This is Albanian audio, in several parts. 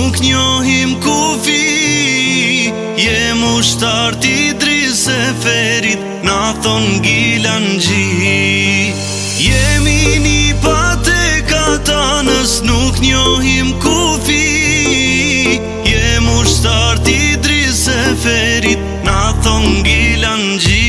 nuk njohim kufi. Jem ushtar t'i Idris Seferit, na thon Gilanxhi. Jemi një pate katanës, nuk njohim kufi. Jem ushtar t'i Idris Seferit, na thon Gilanxhi.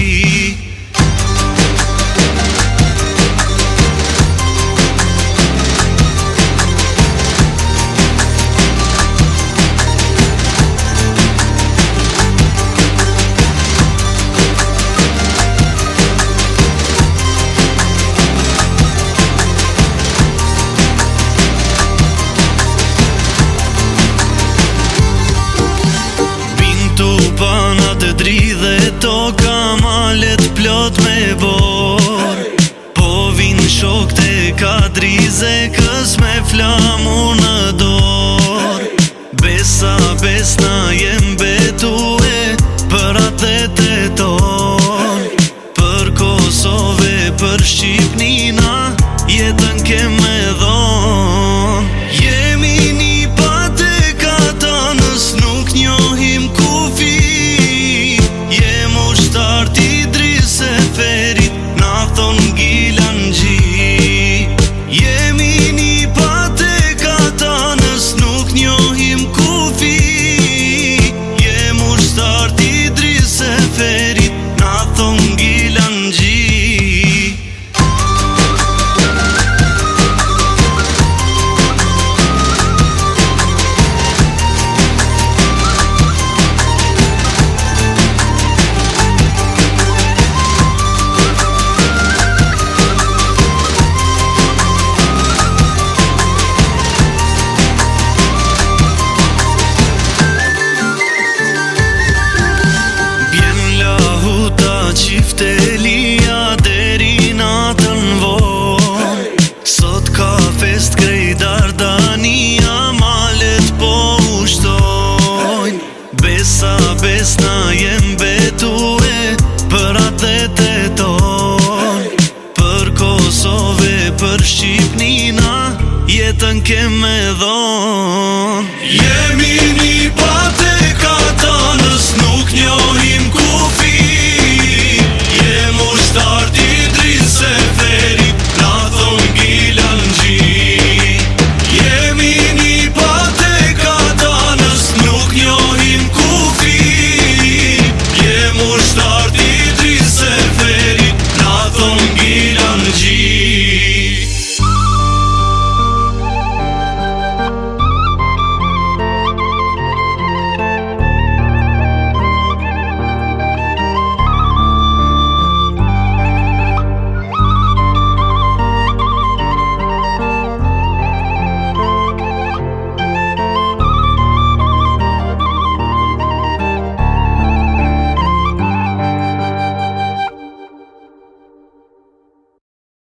Dridhe toka malet plot me bor. Po vin shok te Kadrize, kës me flamu në dor. Besa besna jem betue për atete ton. Për Kosove, për Shqipnina, jetën keme dhon. Jemi një pate katanës, nuk njohim kufi. Jem ushtar t'i Idris Seferit, na thon Gilanxhi. Jemi një pate katanës, nuk njohim kufi. Jem ushtar t'i Idris Seferit, na thon Gilanxhi. Qiftelia deri natën von. Sot ka fest krej Dardania, malet po ushtojn. Besa besna jem betue për atete ton. Për Kosove, për Shqipnina, jetën keme dhon.